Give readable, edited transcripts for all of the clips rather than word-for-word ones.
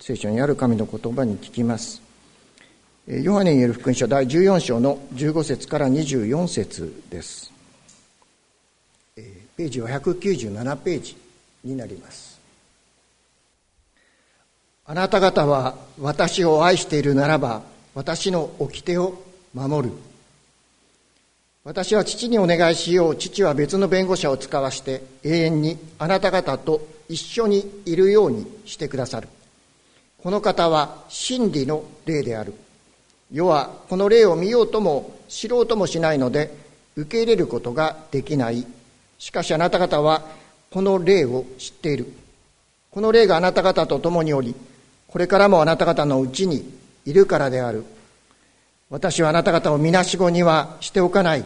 聖書にある神の言葉に聞きます。ヨハネによる福音書第14章の15節から24節です。ページは197ページになります。あなた方は私を愛しているならば、私の掟を守る。私は父にお願いしよう。父は別の弁護者を使わして永遠にあなた方と一緒にいるようにしてくださる。この方は真理の霊である。世はこの霊を見ようとも知ろうともしないので受け入れることができない。しかしあなた方はこの霊を知っている。この霊があなた方と共におり、これからもあなた方のうちにいるからである。私はあなた方をみなしごにはしておかない。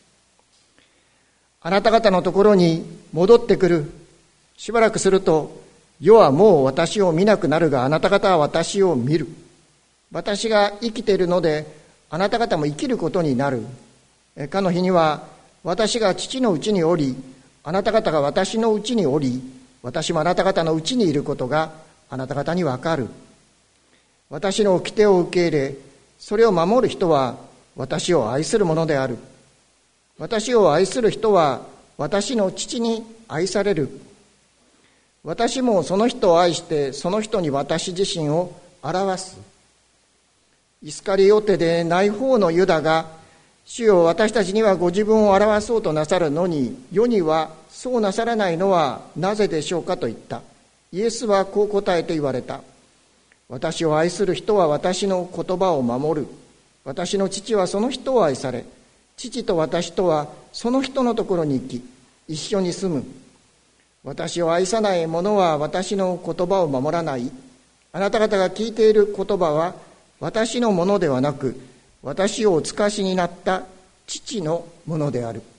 あなた方のところに戻ってくる。しばらくすると、世はもう私を見なくなるが、あなた方は私を見る。私が生きているので、あなた方も生きることになる。かの日には、私が父のうちにおり、あなた方が私のうちにおり、私もあなた方のうちにいることがあなた方にわかる。私の掟を受け入れ、それを守る人は私を愛するものである。私を愛する人は私の父に愛される。私もその人を愛してその人に私自身を表す。イスカリオテでない方のユダが、主よ、私たちにはご自分を表そうとなさるのに、世にはそうなさらないのはなぜでしょうかと言った。イエスはこう答えて言われた。私を愛する人は私の言葉を守る。私の父はその人を愛され、父と私とはその人のところに行き、一緒に住む。私を愛さない者は私の言葉を守らない。あなた方が聞いている言葉は私のものではなく、私をお使わしになった父のものである。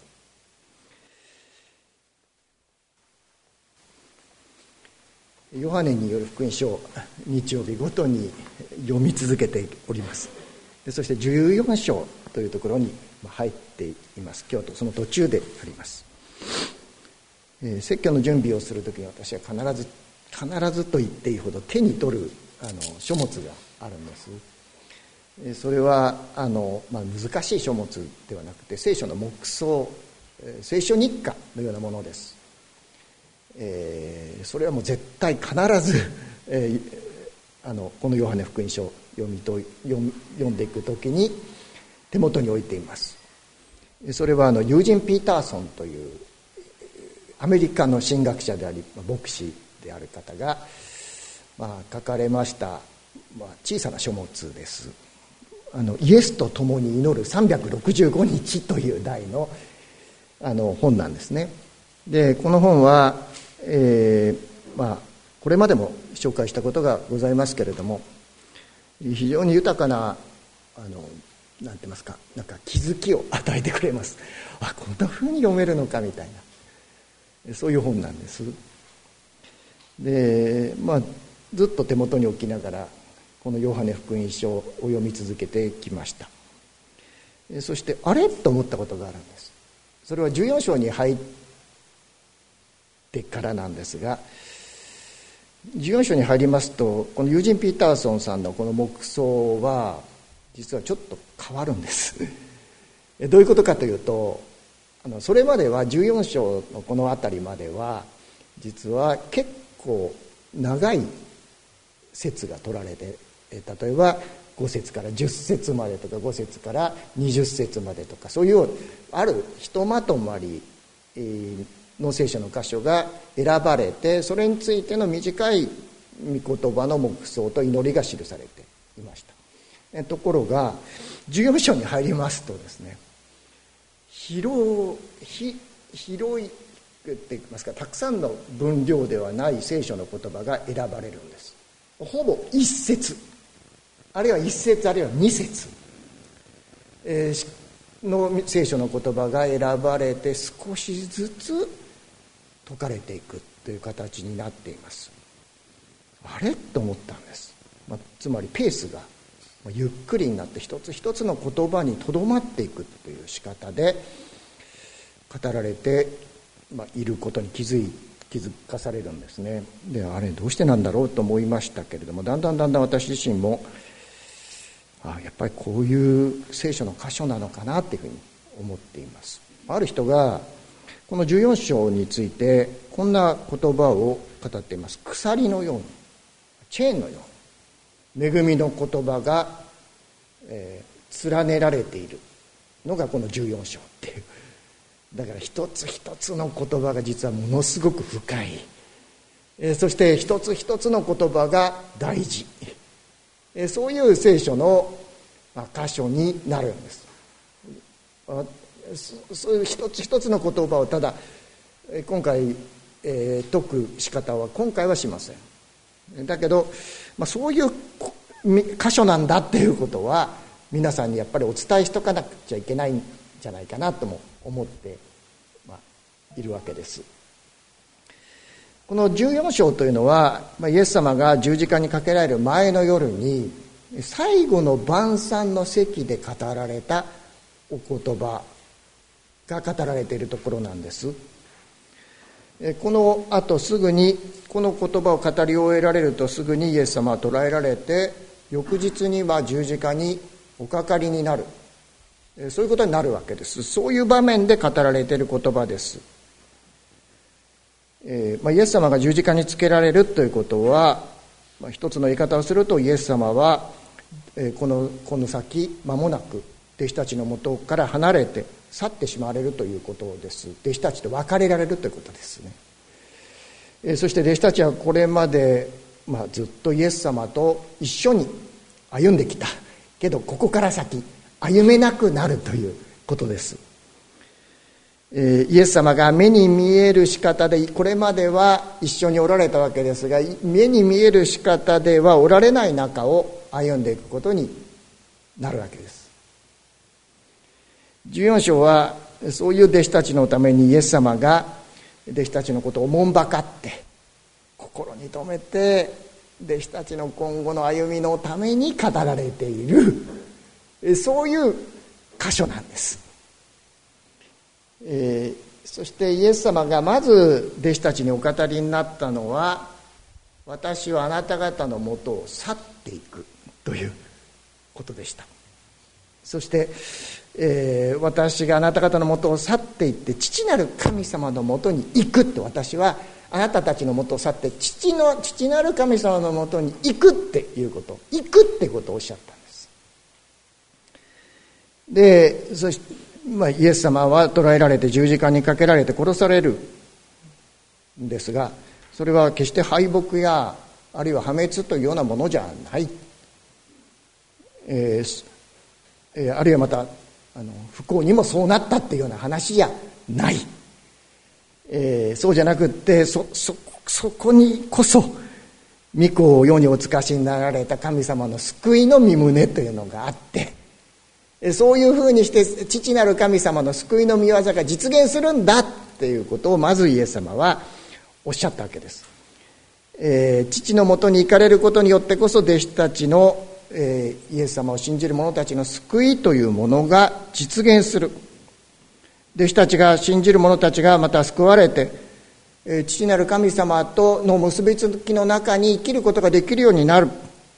ヨハネによる福音書を日曜日ごとに読み続けております。そして14章というところに入っています。今日とその途中であります。説教の準備をするときに私は必ずと言っていいほど手に取る書物があるんです。それは難しい書物ではなくて聖書の黙想、聖書日課のようなものです。それはもう絶対必ず、このヨハネ福音書を読んでいくときに手元に置いています。それはユージン・ピーターソンというアメリカの神学者であり牧師である方が、書かれました、小さな書物です。イエスと共に祈る365日という題の、本なんですね。でこの本は、これまでも紹介したことがございますけれども、非常に豊かななんて言いますか、気づきを与えてくれます。こんな風に読めるのかみたいな、そういう本なんです。でずっと手元に置きながらこのヨハネ福音書を読み続けてきました。そしてあれと思ったことがあるんです。それは14章に入ってからなんですが、14章に入りますとこのユージン・ピーターソンさんのこの黙想は実はちょっと変わるんですどういうことかというと、それまでは14章のこの辺りまでは実は結構長い節が取られて、例えば5節から10節までとか5節から20節までとか、そういうあるひとまとまりの聖書の箇所が選ばれて、それについての短い御言葉の黙想と祈りが記されていました。ところが14章に入りますとですね、広いって言いますか、たくさんの分量ではない聖書の言葉が選ばれるんです。ほぼ一節、あるいは一節、あるいは二節、の聖書の言葉が選ばれて少しずつ説かれていくという形になっています。あれと思ったんです。つまりペースがゆっくりになって一つ一つの言葉にとどまっていくという仕方で語られていることに気づ気づかされるんですね。で、あれどうしてなんだろうと思いましたけれども、だんだん私自身もやっぱりこういう聖書の箇所なのかなっていうふうに思っています。ある人がこの14章についてこんな言葉を語っています。鎖のように、チェーンのように恵みの言葉が、連ねられているのがこの14章っていう。だから一つ一つの言葉が実はものすごく深い、そして一つ一つの言葉が大事、そういう聖書の箇所になるんです。そういう一つ一つの言葉をただ今回、解く仕方は今回はしません。だけど、そういう箇所なんだっていうことは皆さんにやっぱりお伝えしとかなくちゃいけないんじゃないかなとも思っているわけです。この14章というのはイエス様が十字架にかけられる前の夜に最後の晩餐の席で語られたお言葉が語られているところなんです。この後すぐにこの言葉を語り終えられるとすぐにイエス様は捕らえられて、翌日には十字架におかかりになる、そういうことになるわけです。そういう場面で語られている言葉です。イエス様が十字架につけられるということは、一つの言い方をするとイエス様はこの先間もなく弟子たちのもとから離れて去ってしまわれるということです。弟子たちと別れられるということですね。そして弟子たちはこれまで、ずっとイエス様と一緒に歩んできたけど、ここから先歩めなくなるということです。イエス様が目に見える仕方でこれまでは一緒におられたわけですが、目に見える仕方ではおられない中を歩んでいくことになるわけです。14章はそういう弟子たちのためにイエス様が弟子たちのことをおもんばかって心に留めて、弟子たちの今後の歩みのために語られている、そういう箇所なんです。そしてイエス様がまず弟子たちにお語りになったのは、私はあなた方のもとを去っていくということでした。そして、私があなた方のもとを去っていって父なる神様のもとに行くって、私はあなたたちのもとを去って父なる神様のもとに行くっていうこと、行くってことをおっしゃったんです。で、そしてイエス様は捕らえられて十字架にかけられて殺されるんですが、それは決して敗北やあるいは破滅というようなものじゃない、あるいはまた不幸にもそうなったっていうような話じゃない、そうじゃなくって、そこにこそ御子を世にお使わしになられた神様の救いの御胸というのがあって、そういうふうにして父なる神様の救いの御業が実現するんだっていうことをまずイエス様はおっしゃったわけです。父のもとに行かれることによってこそ弟子たちの、イエス様を信じる者たちの救いというものが実現する。弟子たちが信じる者たちがまた救われて、父なる神様との結びつきの中に生きることができるようになる。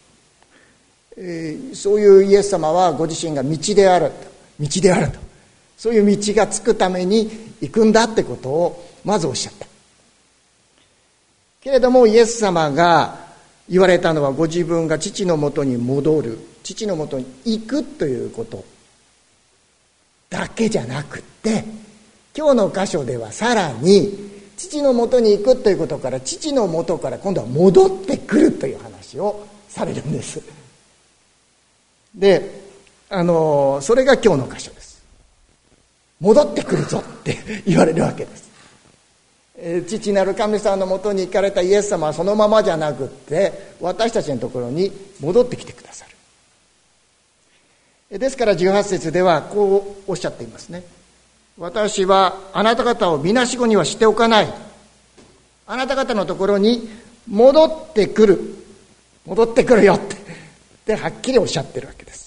そういうイエス様はご自身が道であると、そういう道がつくために行くんだってことをまずおっしゃった。けれどもイエス様が言われたのは、ご自分が父のもとに戻る、父のもとに行くということだけじゃなくって、今日の箇所ではさらに父のもとに行くということから、父のもとから今度は戻ってくるという話をされるんです。で、それが今日の箇所です。戻ってくるぞって言われるわけです。父なる神様のもとに行かれたイエス様はそのままじゃなくって、私たちのところに戻ってきてくださる。ですから18節ではこうおっしゃっていますね。私はあなた方をみなしごにはしておかない。あなた方のところに戻ってくるよってはっきりおっしゃってるわけです。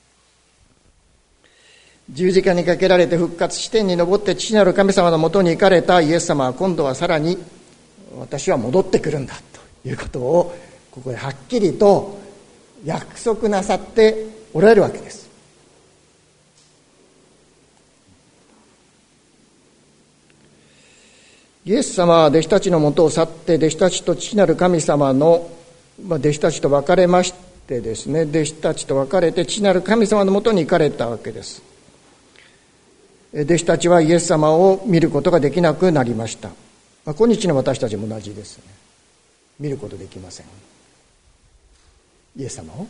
十字架にかけられて復活し天に昇って父なる神様のもとに行かれたイエス様は、今度はさらに私は戻ってくるんだということをここではっきりと約束なさっておられるわけです。イエス様は弟子たちのもとを去って弟子たちと父なる神様の、弟子たちと別れましてですね、弟子たちと別れて父なる神様のもとに行かれたわけです。弟子たちはイエス様を見ることができなくなりました。今日の私たちも同じですね。見ることできません。イエス様を。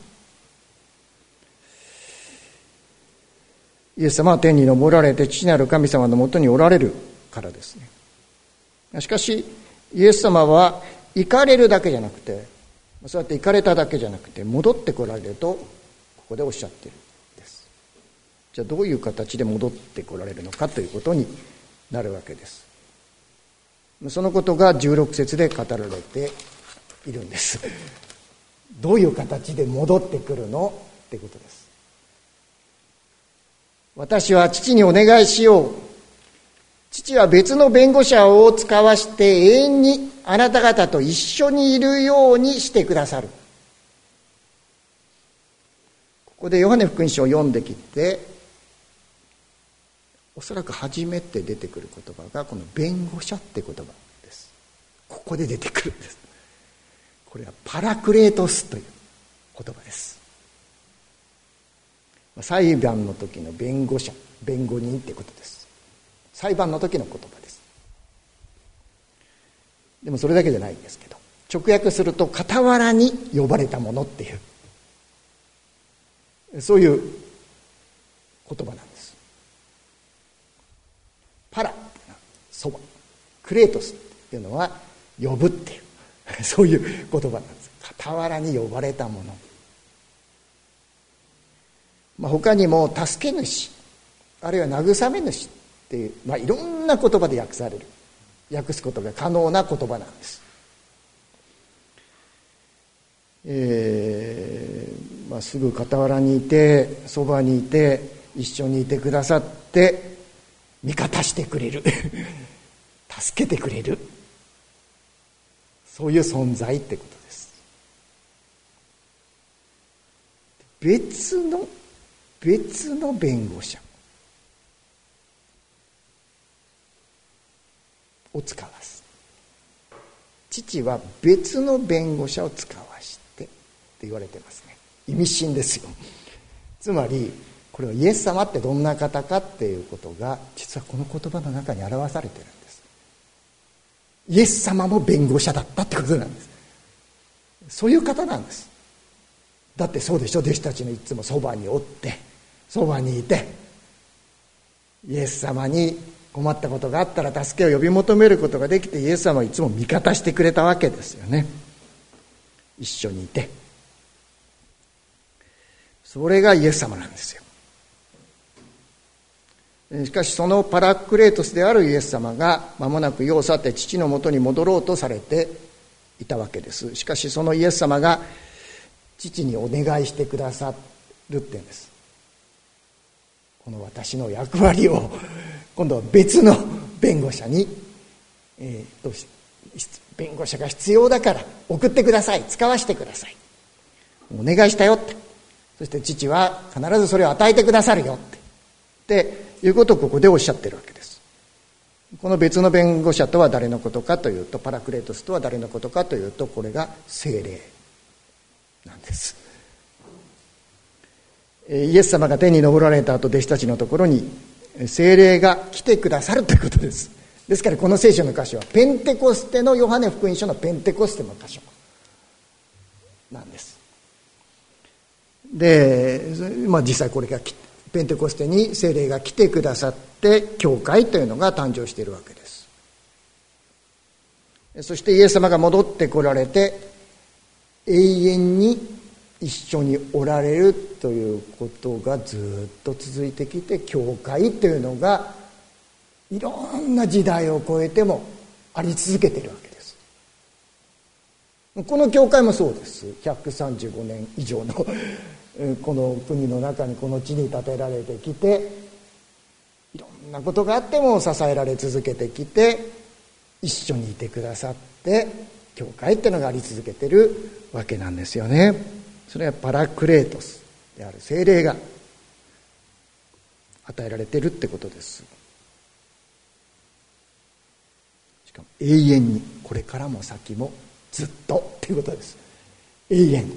イエス様は天に昇られて父なる神様のもとにおられるからですね。しかしイエス様は行かれるだけじゃなくて、そうやって行かれただけじゃなくて戻ってこられるとここでおっしゃっているんです。じゃあどういう形で戻ってこられるのかということになるわけです。そのことが16節で語られているんです。どういう形で戻ってくるのってことです。私は父にお願いしよう。父は別の弁護者を使わして永遠にあなた方と一緒にいるようにしてくださる。ここでヨハネ福音書を読んできて、おそらく初めて出てくる言葉がこの弁護者って言葉です。ここで出てくるんです。これはパラクレートスという言葉です。裁判の時の弁護者、弁護人ってことです。裁判の時の言葉です。でもそれだけじゃないんですけど、直訳すると傍らに呼ばれたものっていう、そういう言葉なんです。パラっていうのはそば、クレートスっていうのは呼ぶっていうそういう言葉なんです。傍らに呼ばれたもの、他にも助け主、あるいは慰め主っていう、いろんな言葉で訳すことが可能な言葉なんです。すぐ傍らにいて、そばにいて、一緒にいてくださって味方してくれる助けてくれる、そういう存在ってことです。別の弁護者を使わす。父は別の弁護者を使わしてって言われてますね。意味深ですよ。つまりこれはイエス様ってどんな方かっていうことが実はこの言葉の中に表されてるんです。イエス様も弁護者だったってことなんです。そういう方なんです。だってそうでしょ、弟子たちのいつもそばにおって、そばにいて、イエス様に困ったことがあったら助けを呼び求めることができて、イエス様はいつも味方してくれたわけですよね。一緒にいて、それがイエス様なんですよ。しかしそのパラクレートスであるイエス様が間もなく世を去って父のもとに戻ろうとされていたわけです。しかしそのイエス様が父にお願いしてくださるって言うんです。この私の役割を今度は別の弁護者に、弁護者が必要だから送ってください、使わせてください、お願いしたよって、そして父は必ずそれを与えてくださるよっていうことをここでおっしゃってるわけです。この別の弁護者とは誰のことかというと、パラクレートスとは誰のことかというと、これが聖霊なんです。イエス様が天に昇られた後、弟子たちのところに聖霊が来てくださるということです。ですからこの聖書の箇所はペンテコステのヨハネ福音書のペンテコステの箇所なんです。で、実際これがペンテコステに聖霊が来てくださって教会というのが誕生しているわけです。そしてイエス様が戻ってこられて永遠に一緒におられるということがずっと続いてきて、教会というのがいろんな時代を超えてもあり続けているわけです。この教会もそうです。135年以上のこの国の中に、この地に建てられてきて、いろんなことがあっても支えられ続けてきて、 一緒にいてくださって教会っていうのがあり続けてるわけなんですよね。それはパラクレートスである聖霊が与えられてるってことです。しかも永遠に、これからも先もずっとっていうことです。永遠。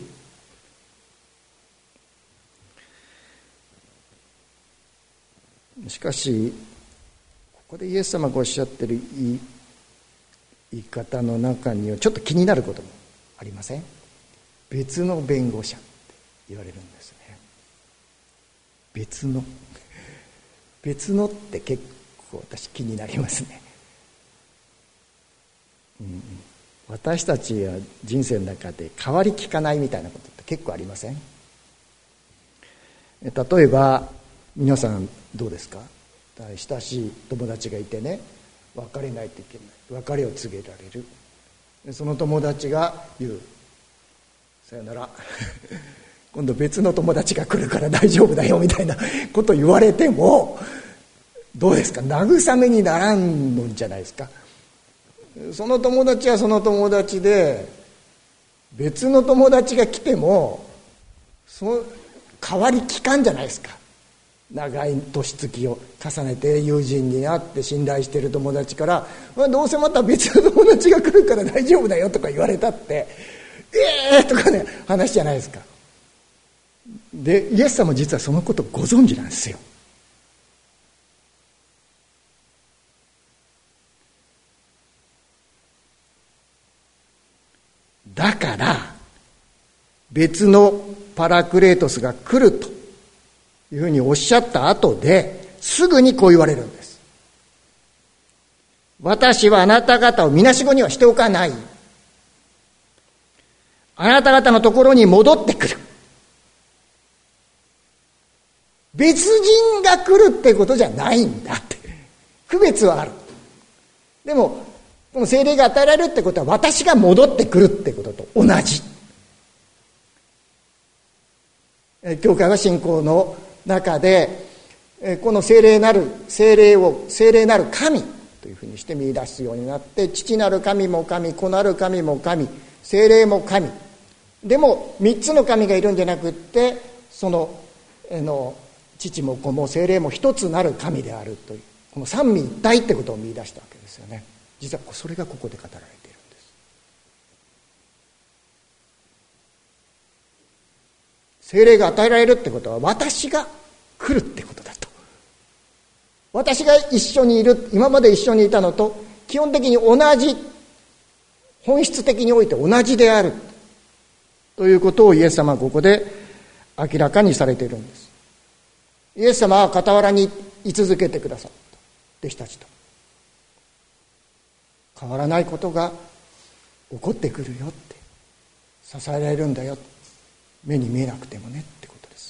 しかしここでイエス様がおっしゃってる言い方の中にはちょっと気になることもありません？別の弁護者って言われるんですね。別のって結構私気になりますね。私たちは人生の中で変わりきかないみたいなことって結構ありません？例えば皆さんどうですか？親しい友達がいてね、別れないといけない、別れを告げられる。その友達が言う、さよなら今度別の友達が来るから大丈夫だよみたいなこと言われてもどうですか？慰めにならんのじゃないですか。その友達はその友達で、別の友達が来ても変わりきかんじゃないですか。長い年月を重ねて友人に会って信頼している友達から、どうせまた別の友達が来るから大丈夫だよとか言われたってとかね話じゃないですか。でイエス様も実はそのことをご存知なんですよ。だから別のパラクレートスが来るというふうにおっしゃった後ですぐにこう言われるんです。私はあなた方をみなしごにはしておかない。あなた方のところに戻ってくる。別人が来るってことじゃないんだって。区別はある。でもこの聖霊が与えられるってことは私が戻ってくるってことと同じ。教会は信仰の中でこの聖霊なる神というふうにして見出すようになって、父なる神も神、子なる神も神、聖霊も神でも3つの神がいるんじゃなくって、その父も子も聖霊も一つなる神であるという、この三位一体ってことを見出したわけですよね。実はそれがここで語られているんです。聖霊が与えられるってことは私が来るってことだと。私が一緒にいる、今まで一緒にいたのと基本的に同じ、本質的において同じであるということをイエス様はここで明らかにされているんです。イエス様は傍らに居続けてくださった弟子たちと、変わらないことが起こってくるよって、支えられるんだよ、目に見えなくてもねってことです。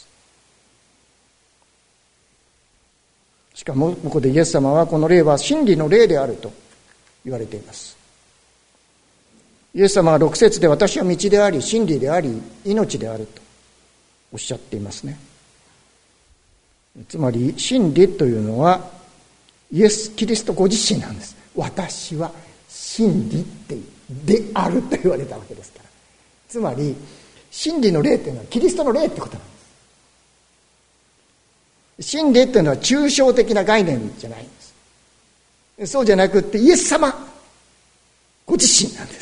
しかもここでイエス様はこの霊は真理の霊であると言われています。イエス様は6節で私は道であり真理であり命であるとおっしゃっていますね。つまり真理というのはイエス・キリストご自身なんです。私は真理であると言われたわけですから。つまり真理の霊というのはキリストの霊ってことなんです。真理というのは抽象的な概念じゃないんです。そうじゃなくってイエス様ご自身なんです。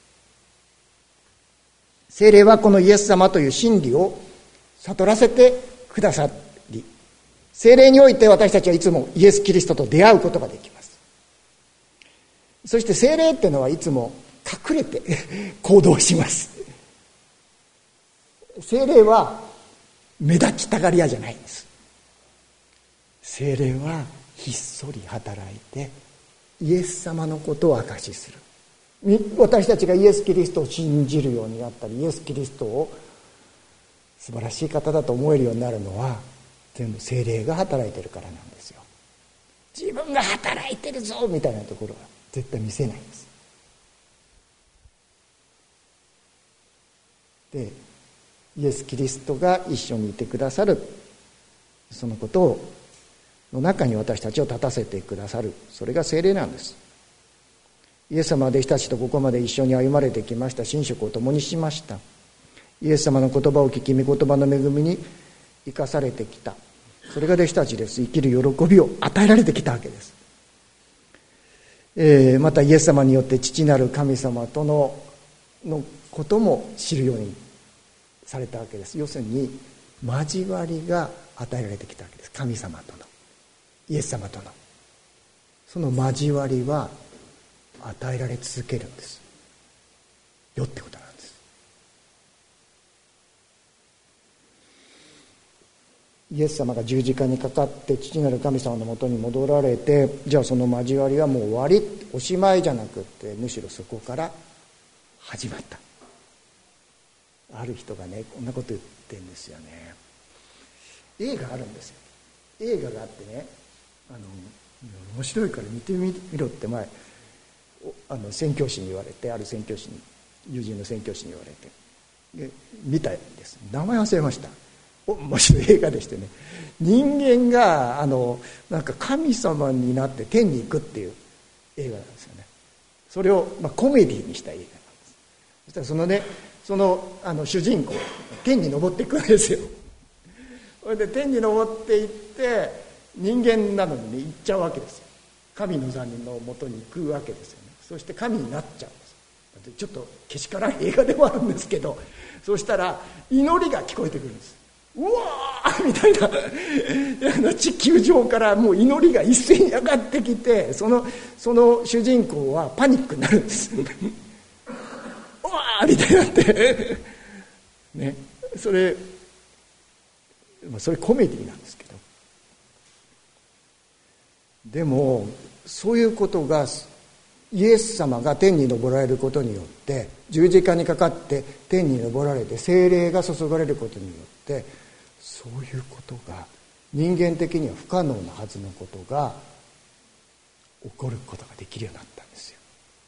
聖霊はこのイエス様という真理を悟らせてくださり、聖霊において私たちはいつもイエス・キリストと出会うことができます。そして聖霊っていうのはいつも隠れて行動します。聖霊は目立ちたがり屋じゃないんです。聖霊はひっそり働いてイエス様のことを証しする。私たちがイエス・キリストを信じるようになったり、イエス・キリストを素晴らしい方だと思えるようになるのは全部聖霊が働いてるからなんですよ。自分が働いてるぞみたいなところは絶対見せないんです。でイエス・キリストが一緒にいてくださる、そのことの中に私たちを立たせてくださる、それが聖霊なんです。 イエス様は弟子たちとここまで一緒に歩まれてきました。寝食を共にしました。イエス様の言葉を聞き、御言葉の恵みに生かされてきた。それが弟子たちです。生きる喜びを与えられてきたわけです。またイエス様によって父なる神様とのことも知るようにされたわけです。要するに交わりが与えられてきたわけです。神様との、イエス様とのその交わりは与えられ続けるんですよってことなんです。イエス様が十字架にかかって父なる神様のもとに戻られて、じゃあその交わりはもう終わり、おしまいじゃなくって、むしろそこから始まった。ある人がね、こんなこと言ってるんですよね。映画あるんですよ。映画があってね、面白いから見てみろって前宣教師に言われて、ある宣教師に、友人の宣教師に言われて、で見たんです。名前忘れました。面白い映画でしてね、人間がなんか神様になって天に行くっていう映画なんですよね。それを、コメディにした映画なんです。そしたらその主人公天に昇っていくんですよ。それで天に昇っていって人間なのにね、行っちゃうわけですよ。神の座のもとに行くわけですよね。そして神になっちゃうんです。ちょっとけしからん映画でもあるんですけど、そうしたら祈りが聞こえてくるんです。うわーみたいな地球上からもう祈りが一斉に上がってきて、その主人公はパニックになるんですうわーみたいになってね、それコメディなんですけど、でもそういうことがイエス様が天に昇られることによって、十字架にかかって天に昇られて聖霊が注がれることによって、そういうことが人間的には不可能なはずのことが起こることができるようになったんですよ。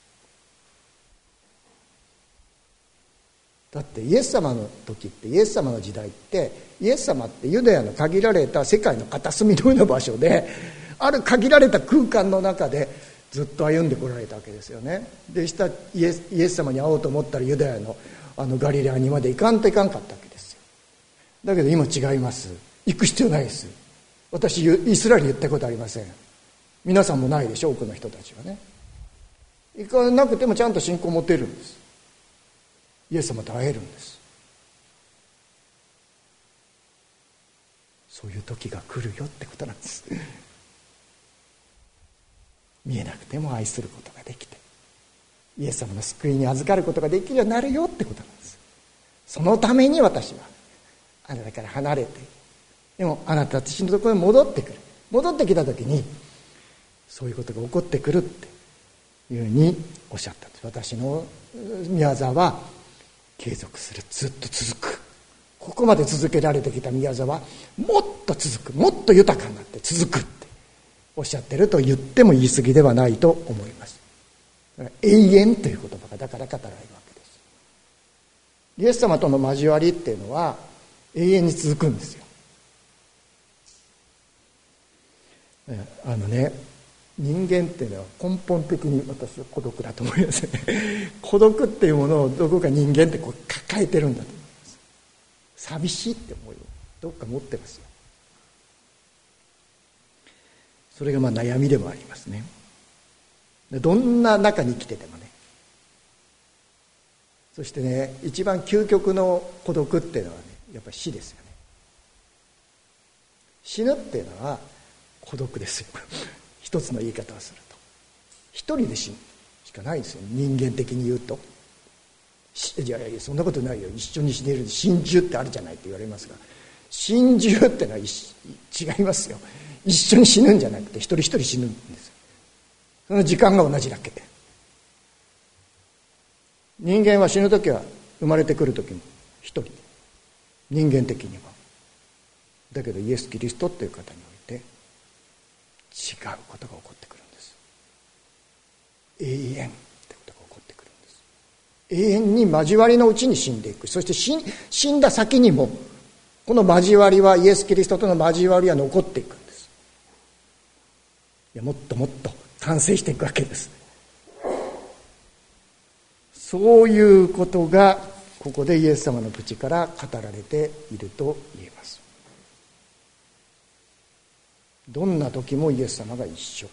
だってイエス様の時って、イエス様の時代って、イエス様ってユダヤの限られた世界の片隅のような場所で、ある限られた空間の中でずっと歩んでこられたわけですよね。でイエス様に会おうと思ったらユダヤのガリレアにまで行かんかったわけですよ。だけど今違います。行く必要ないです。私イスラエル行ったことありません。皆さんもないでしょ、多くの人たちはね。行かなくてもちゃんと信仰を持てるんです。イエス様と会えるんです。そういう時が来るよってことなんです見えなくても愛することができて、イエス様の救いに預かることができるようになるよってことなんです。そのために私はあなたから離れて、でもあなたたちのところに戻ってくる。戻ってきた時にそういうことが起こってくるっていうふうにおっしゃったんです。私の宮沢は継続する、ずっと続く。ここまで続けられてきた宮沢はもっと続く、もっと豊かになって続くっておっしゃってると言っても言い過ぎではないと思います。永遠という言葉がだから語られるわけです。イエス様との交わりっていうのは永遠に続くんですよ。人間っていうのは根本的に私は孤独だと思いますね孤独っていうものをどこか人間って抱えてるんだと思います。寂しいって思いをどっか持ってますよ。それが悩みでもありますね。どんな中に生きててもね。そしてね、一番究極の孤独っていうのはね、やっぱり死ですよね。死ぬっていうのは孤独ですよ一つの言い方をすると一人で死ぬしかないんですよ、人間的に言うと。いやいやそんなことないよ、一緒に死ねる心中ってあるじゃないって言われますが、心中ってのは違いますよ。一緒に死ぬんじゃなくて一人一人死ぬんですよ。その時間が同じだけ。人間は死ぬ時は生まれてくる時も一人、人間的には。だけどイエス・キリストっていう方において違うことが起こってくるんです。永遠ってことが起こってくるんです。永遠に交わりのうちに死んでいく。そして死んだ先にもこの交わりは、イエス・キリストとの交わりは残っていくんです。いやもっともっと完成していくわけです。 そういうことがここでイエス様の口から語られていると言えます。どんな時もイエス様が一緒。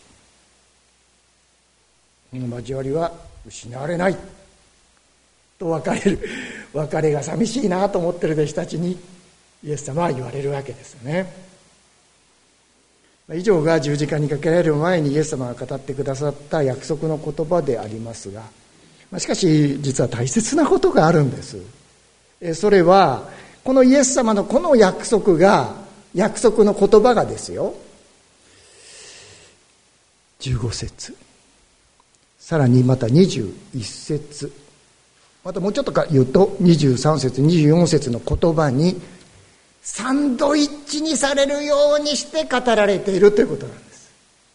この交わりは失われないと別れが寂しいなと思っている弟子たちにイエス様は言われるわけですよね。以上が十字架にかけられる前にイエス様が語ってくださった約束の言葉でありますが、しかし実は大切なことがあるんです。それはこのイエス様のこの約束の言葉がですよ、15節、さらにまた21節、またもうちょっと言うと23節24節の言葉にサンドイッチにされるようにして語られているということなんです。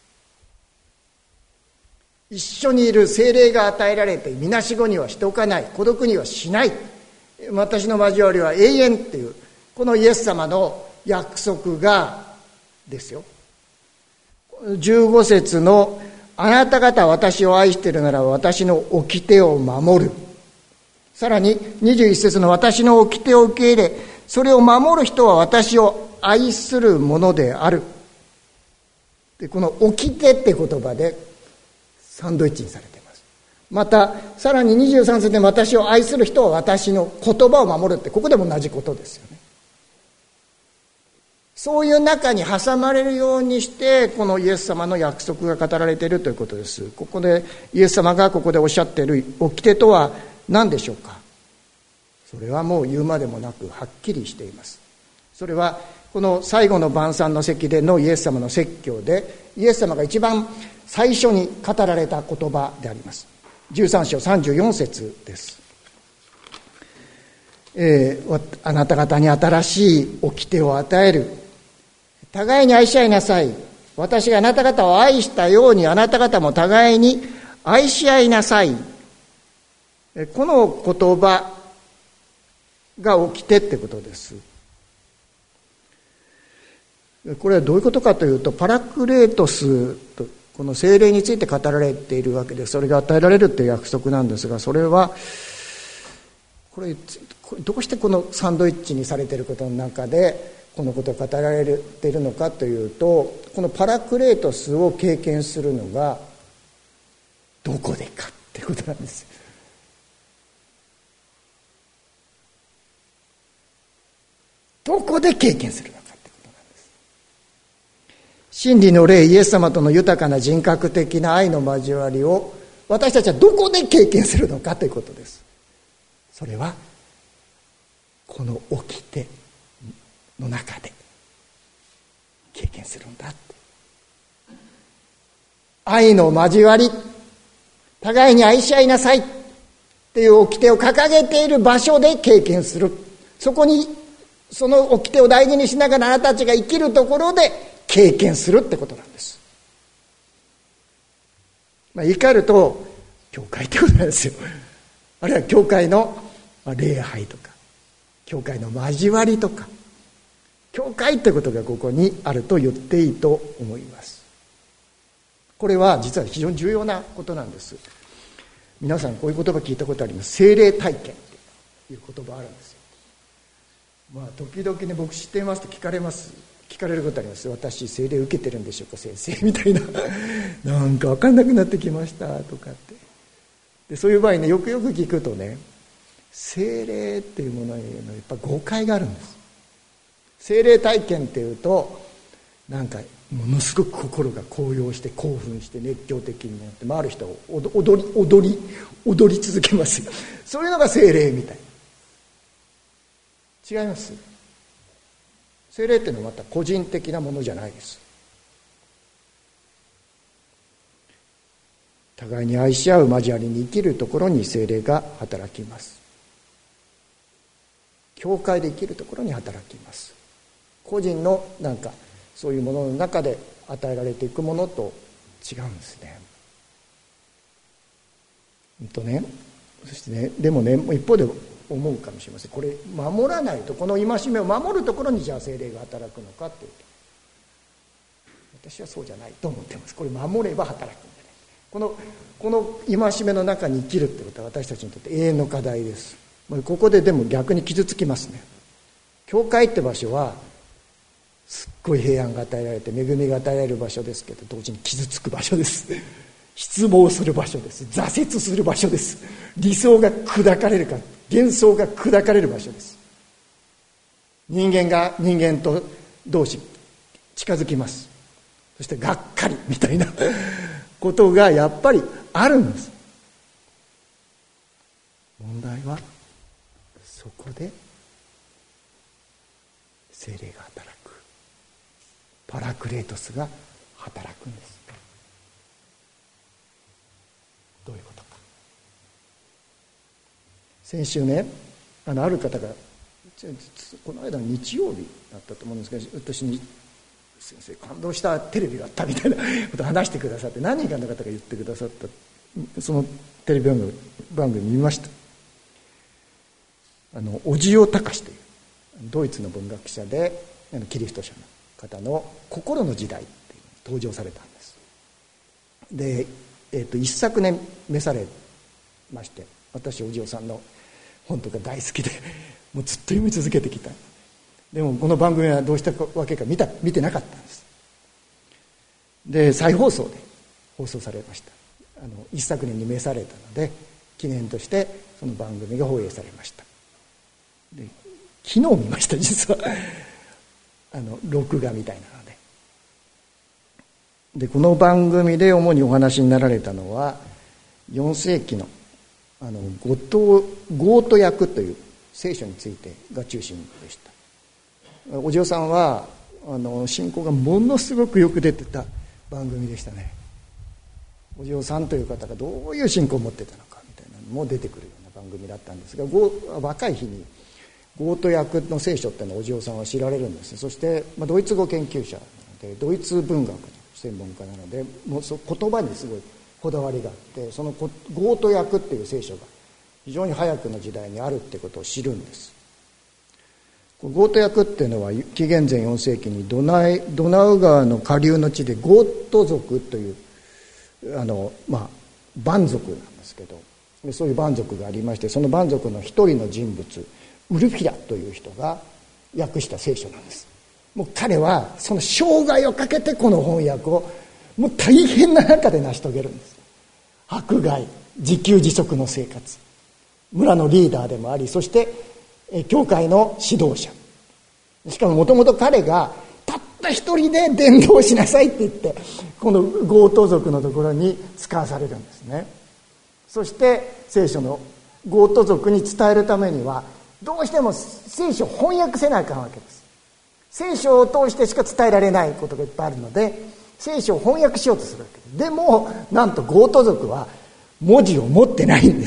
一緒にいる、聖霊が与えられてみなしごにはしておかない、孤独にはしない、私の交わりは永遠っていう、このイエス様の約束がですよ、15節のあなた方私を愛しているなら私の掟を守る、さらに21節の私の掟を受け入れそれを守る人は私を愛するものである。でこの掟って言葉でサンドイッチにされています。またさらに23節で私を愛する人は私の言葉を守るって、ここでも同じことですよね。そういう中に挟まれるようにしてこのイエス様の約束が語られているということです。ここでイエス様がここでおっしゃっている掟とは何でしょうか。それはもう言うまでもなくはっきりしています。それはこの最後の晩餐の席でのイエス様の説教でイエス様が一番最初に語られた言葉であります。13章34節です。あなた方に新しい掟を与える。互いに愛し合いなさい。私があなた方を愛したようにあなた方も互いに愛し合いなさい。この言葉が掟ってことです。これはどういうことかというと、パラクレートスとこの聖霊について語られているわけで、それが与えられるという約束なんですが、それはこれどうしてこのサンドイッチにされていることの中でこのことが語られているのかというと、このパラクレートスを経験するのがどこでかってことなんですよ。どこで経験するのかってことなんです。真理の霊イエス様との豊かな人格的な愛の交わりを私たちはどこで経験するのかということです。それはこの掟の中で経験するんだって。愛の交わり、互いに愛し合いなさいっていう掟を掲げている場所で経験する。そこにその掟を大事にしながらあなたたちが生きるところで経験するってことなんです。言い換えると教会ってことなんですよ。あるいは教会の礼拝とか教会の交わりとか、教会ってことがここにあると言っていいと思います。これは実は非常に重要なことなんです。皆さんこういう言葉聞いたことあります。聖霊体験っていう言葉あるんですよ。時々ね、僕知っていますと聞かれることあります。私聖霊受けてるんでしょうか先生みたいななんか分かんなくなってきましたとかって。でそういう場合ね、よくよく聞くとね、聖霊っていうものにやっぱ誤解があるんです。聖霊体験っていうとなんかものすごく心が高揚して興奮して熱狂的になって、ある人を踊り続けますよ。そういうのが聖霊みたい。違います。聖霊っていうのはまた個人的なものじゃないです。互いに愛し合う交わりに生きるところに聖霊が働きます。教会で生きるところに働きます。個人のなんかそういうものの中で与えられていくものと違うんですね。そしてね、でもね、一方で思うかもしれません。これ守らないと、この戒めを守るところにじゃあ聖霊が働くのかっていうと、私はそうじゃないと思ってます。これ守れば働くんじゃない。 この戒めの中に生きるってことは私たちにとって永遠の課題です。ここででも逆に傷つきますね。教会って場所はすっごい平安が与えられて恵みが与えられる場所ですけど、同時に傷つく場所です。失望する場所です。挫折する場所です。理想が砕かれるか、幻想が砕かれる場所です。人間が人間と同士近づきます。そしてがっかりみたいなことがやっぱりあるんです。問題はそこで聖霊が働く、パラクレートスが働くんです。どういうことか。先週ね、ある方がこの間の日曜日だったと思うんですけど、私に先生感動したテレビがあったみたいなことを話してくださって、何人かの方が言ってくださった。そのテレビ番組見ました。小塩隆というドイツの文学者でキリスト者の方の心の時代っていうのに登場されたんです。で、一昨年召されまして、私お嬢さんの本とか大好きでもうずっと読み続けてきた。でもこの番組はどうしたわけか見てなかったんです。で、再放送で放送されました。一昨年に召されたので記念としてその番組が放映されました。で、昨日見ました。実は録画みたいなので、この番組で主にお話になられたのは4世紀のゴート役という聖書についてが中心でした。お嬢さんは信仰がものすごくよく出てた番組でしたね。お嬢さんという方がどういう信仰を持ってたのかみたいなのも出てくるような番組だったんですが、若い日にゴート役の聖書っていうのをお嬢さんは知られるんです。そして、ドイツ語研究者なのでドイツ文学の専門家なので、もう言葉にすごいこだわりがあって、そのゴート訳っていう聖書が非常に早くの時代にあるってことを知るんです。ゴート訳っていうのは紀元前4世紀にドナウ川の下流の地でゴート族という蛮族なんですけど、そういう蛮族がありまして、その蛮族の一人の人物ウルフィラという人が訳した聖書なんです。もう彼はその生涯をかけてこの翻訳をもう大変な中で成し遂げるんです。迫害、自給自足の生活、村のリーダーでもあり、そして教会の指導者。しかももともと彼がたった一人で伝道しなさいって言ってこのゴート族のところに使わされるんですね。そして聖書のゴート族に伝えるためにはどうしても聖書を翻訳せなあかんわけです。聖書を通してしか伝えられないことがいっぱいあるので、聖書を翻訳しようとするわけです。でもなんとゴート族は文字を持ってないんです。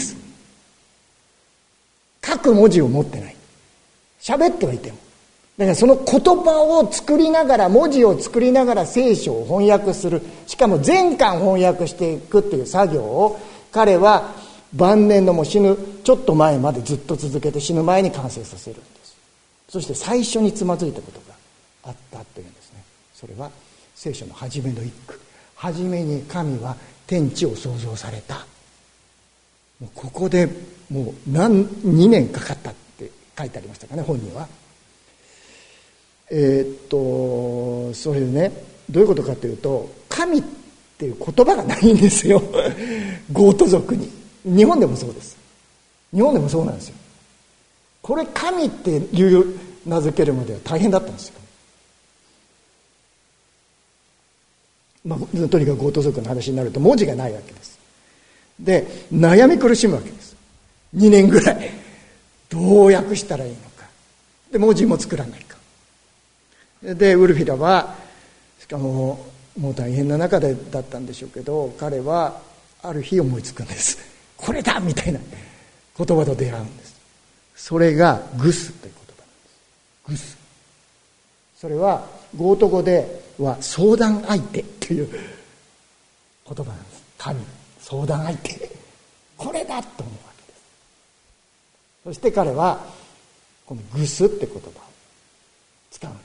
書く文字を持ってない。喋ってはいても、だからその言葉を作りながら、文字を作りながら聖書を翻訳する、しかも全巻翻訳していくっていう作業を彼は晩年のもう死ぬちょっと前までずっと続けて、死ぬ前に完成させるんです。そして最初につまずいたことがあったというんですね。それは聖書の初めの一句、初めに神は天地を創造された。もうここでもう2年かかったって書いてありましたかね、本には。それでね、どういうことかというと、神っていう言葉がないんですよゴート族に。日本でもそうです。日本でもそうなんですよ。これ神っていう名付けるまでは大変だったんですよ。とにかくゴート族の話になると文字がないわけです。で、悩み苦しむわけです。2年ぐらいどう訳したらいいのか。で、文字も作らないか。で、ウルフィラはしかももう大変な中でだったんでしょうけど、彼はある日思いつくんです。これだみたいな言葉と出会うんです。それがグスという言葉なんです。グス。それはゴート語では相談相手という言葉なんです。神、相談相手、これだと思うわけです。そして彼はこのグスって言葉を使うんです。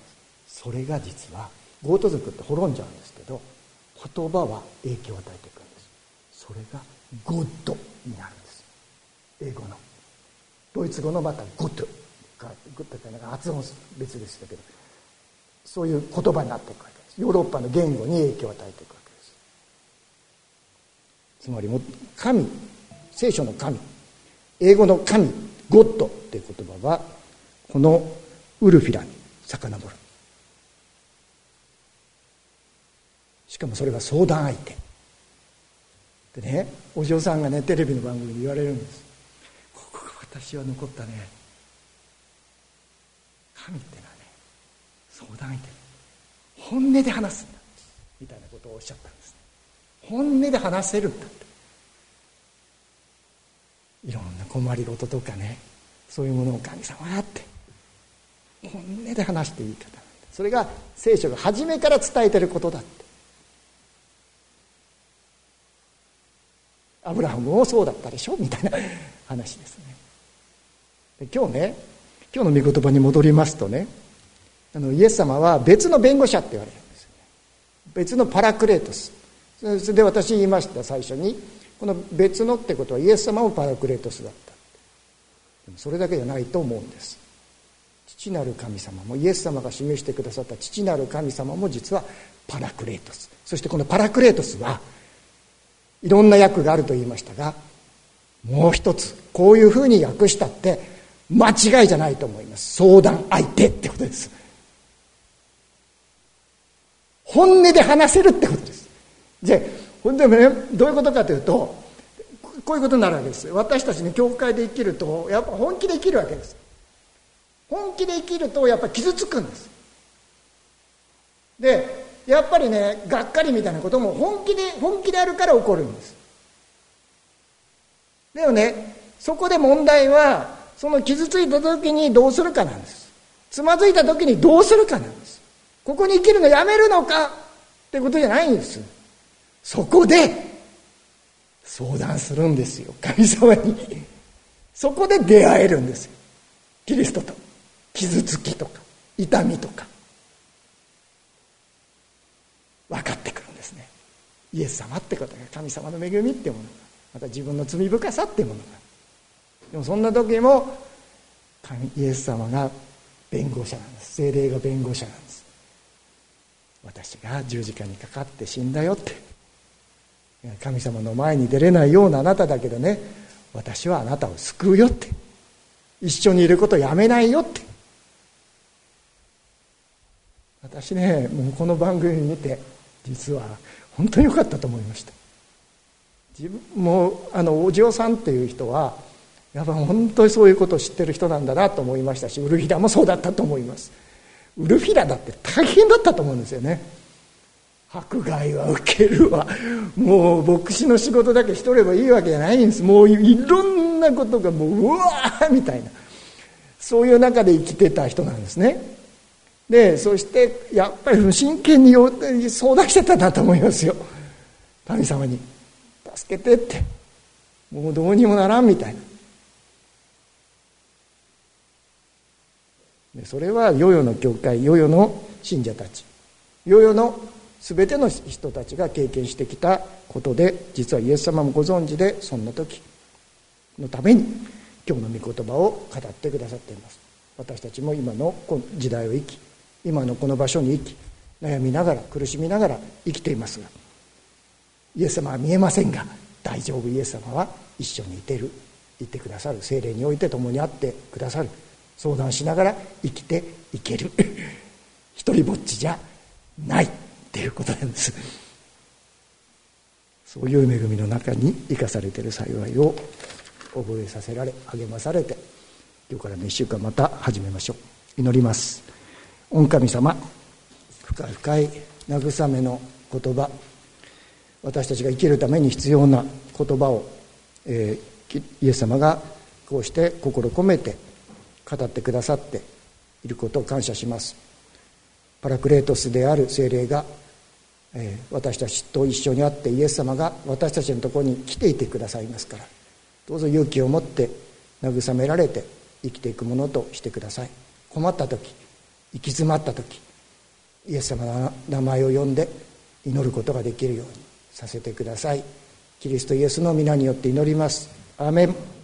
それが実はゴート族って滅んじゃうんですけど、言葉は影響を与えていくんです。 それがゴッドになるんです。英語の、ドイツ語のまたゴッドがグッドってなんか発音別でしたけど、そういう言葉になっていくわけです。ヨーロッパの言語に影響を与えていくわけです。つまりも神、聖書の神、英語の神、ゴッドっていう言葉はこのウルフィラに遡る。しかもそれが相談相手でね、お嬢さんがねテレビの番組で言われるんです。ここが私は残ったね、神ってのはね相談相手、本音で話すんだみたいなことをおっしゃったんです。本音で話せるんだって、いろんな困りごととかね、そういうものを神様があって本音で話していい方なんだ。それが聖書が初めから伝えていることだって。アブラハムもそうだったでしょみたいな話ですね。で今日の御言葉に戻りますとね、イエス様は別の弁護者って言われるんですよね。別のパラクレートス。それで私言いました最初に、この別のってことはイエス様もパラクレートスだった。でもそれだけじゃないと思うんです。父なる神様も、イエス様が示してくださった父なる神様も実はパラクレートス。そしてこのパラクレートスはいろんな訳があると言いましたが、もう一つこういうふうに訳したって間違いじゃないと思います。相談相手ってことです。本音で話せるってことです。でもね、どういうことかというと、こういうことになるわけです。私たちね、教会で生きるとやっぱ本気で生きるわけです。本気で生きるとやっぱ傷つくんです。でやっぱりね、がっかりみたいなことも本気であるから起こるんです。でもね、そこで問題はその傷ついた時にどうするかなんです。つまずいた時にどうするかなんです。ここに生きるのやめるのかってことじゃないんです。そこで相談するんですよ、神様に。そこで出会えるんですよ、キリストと。傷つきとか痛みとか分かってくるんですね。イエス様ってことが、神様の恵みってものが、また自分の罪深さってものが。でもそんな時もイエス様が弁護者なんです。聖霊が弁護者なんです。私が十字架にかかって死んだよって、神様の前に出れないようなあなただけどね、私はあなたを救うよって、一緒にいることをやめないよって。私ね、もうこの番組見て実は本当に良かったと思いました。自分もお嬢さんっていう人はやっぱ本当にそういうことを知ってる人なんだなと思いましたし、ウルフィラもそうだったと思います。ウルフィラだって大変だったと思うんですよね。迫害は受けるわ、もう牧師の仕事だけしとればいいわけじゃないんです。もういろんなことがもううわーみたいな、そういう中で生きてた人なんですね。でそしてやっぱり真剣に相談してたんだと思いますよ。神様に助けてって、もうどうにもならんみたいな。でそれは世々の教会、世々の信者たち、世々の全ての人たちが経験してきたことで、実はイエス様もご存知で、そんな時のために今日の御言葉を語ってくださっています。私たちも今のこの時代を生き、今のこの場所に生き、悩みながら苦しみながら生きていますが、イエス様は見えませんが大丈夫、イエス様は一緒にいてくださる。聖霊において共にあってくださる。相談しながら生きていける一人ぼっちじゃないっていうことなんです。そういう恵みの中に生かされている幸いを覚えさせられ、励まされて、今日からの1週間また始めましょう。祈ります。御神様、深い深い慰めの言葉、私たちが生きるために必要な言葉を、イエス様がこうして心込めて語ってくださっていることを感謝します。パラクレートスである聖霊が、私たちと一緒にあって、イエス様が私たちのところに来ていてくださいますから、どうぞ勇気を持って慰められて生きていくものとしてください。困った時、行き詰まった時、イエス様の名前を呼んで祈ることができるようにさせてください。 キリストイエスの皆によって祈ります。アーメン。